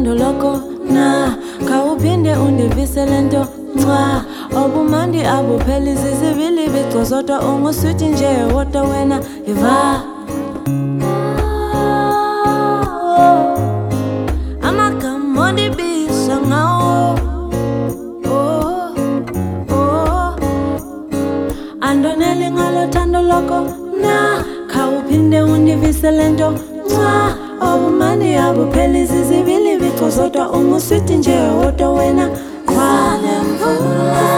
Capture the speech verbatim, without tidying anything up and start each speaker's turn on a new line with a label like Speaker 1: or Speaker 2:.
Speaker 1: thando loko na khawuphinde undivise lento nca obumandi abupheli zizibili bicozodwa ungusweet nje wodwa wena yiva amagama ondibisa ngawo oh oh andoneli ngalo thando loko na khawuphinde undivise lento nca obumandi abupheli zizibili bicozodwa ungusweet nje wodwa wena khwalemvula